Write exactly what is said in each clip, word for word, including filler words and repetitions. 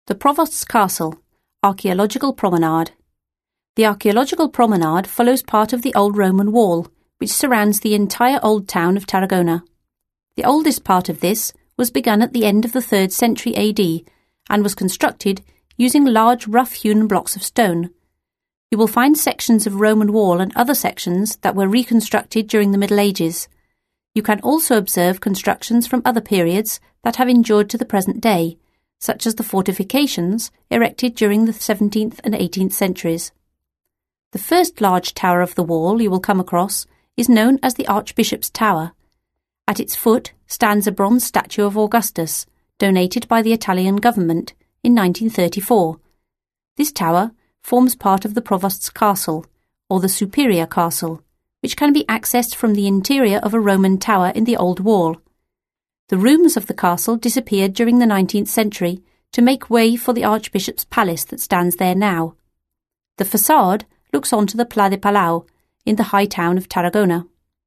The Provost's Castle, Archaeological Promenade. The archaeological promenade follows part of the old Roman wall, which surrounds the entire old town of Tarragona. The oldest part of this was begun at the end of the third century A D and was constructed using large rough-hewn blocks of stone. You will find sections of Roman wall and other sections that were reconstructed during the Middle Ages. You can also observe constructions from other periods that have endured to the present day, such as the fortifications erected during the seventeenth and eighteenth centuries. The first large tower of the wall you will come across is known as the Archbishop's Tower. At its foot stands a bronze statue of Augustus, donated by the Italian government in nineteen thirty-four. This tower forms part of the Provost's Castle, or the Superior Castle, which can be accessed from the interior of a Roman tower in the old wall. The rooms of the castle disappeared during the nineteenth century to make way for the Archbishop's Palace that stands there now. The facade looks onto the Pla de Palau in the high town of Tarragona.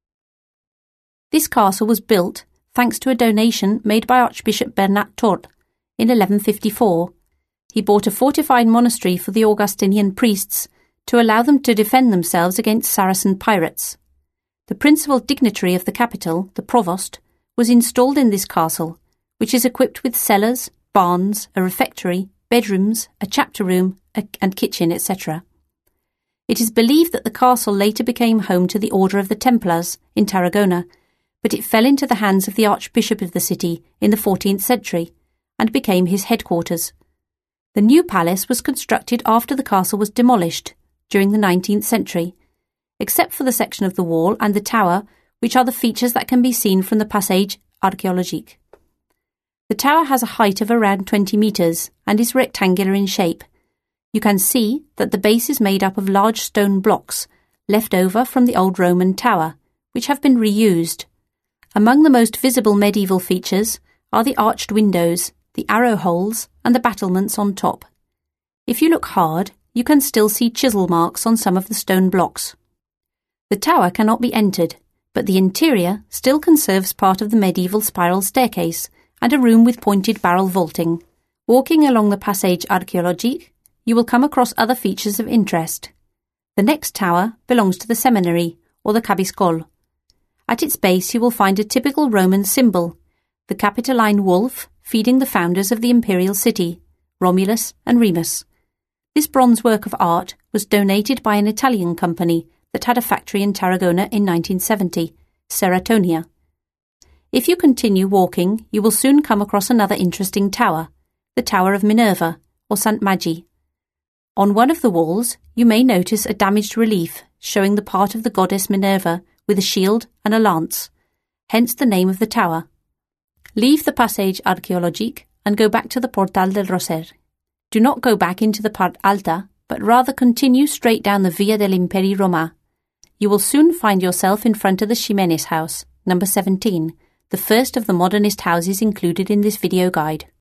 This castle was built thanks to a donation made by Archbishop Bernat Tort in eleven fifty-four. He bought a fortified monastery for the Augustinian priests to allow them to defend themselves against Saracen pirates. The principal dignitary of the capital, the provost, was installed in this castle, which is equipped with cellars, barns, a refectory, bedrooms, a chapter room, a, and kitchen, et cetera. It is believed that the castle later became home to the Order of the Templars in Tarragona, but it fell into the hands of the Archbishop of the city in the fourteenth century and became his headquarters. The new palace was constructed after the castle was demolished during the nineteenth century, except for the section of the wall and the tower, which are the features that can be seen from the Passage Archéologique. The tower has a height of around twenty metres and is rectangular in shape. You can see that the base is made up of large stone blocks left over from the old Roman tower, which have been reused. Among the most visible medieval features are the arched windows, the arrow holes, and the battlements on top. If you look hard, you can still see chisel marks on some of the stone blocks. The tower cannot be entered, but the interior still conserves part of the medieval spiral staircase and a room with pointed barrel vaulting. Walking along the Passage Archéologique, you will come across other features of interest. The next tower belongs to the seminary, or the Cabiscol. At its base you will find a typical Roman symbol, the Capitoline wolf feeding the founders of the imperial city, Romulus and Remus. This bronze work of art was donated by an Italian company that had a factory in Tarragona in nineteen seventy, Ceratonia. If you continue walking, you will soon come across another interesting tower, the Tower of Minerva, or Sant Maggi. On one of the walls, you may notice a damaged relief showing the part of the goddess Minerva with a shield and a lance, hence the name of the tower. Leave the Passage Archéologique and go back to the Portal del Roser. Do not go back into the Part Alta, but rather continue straight down the Via dell'Imperi Romà. You will soon find yourself in front of the Ximenes house, number seventeen, the first of the modernist houses included in this video guide.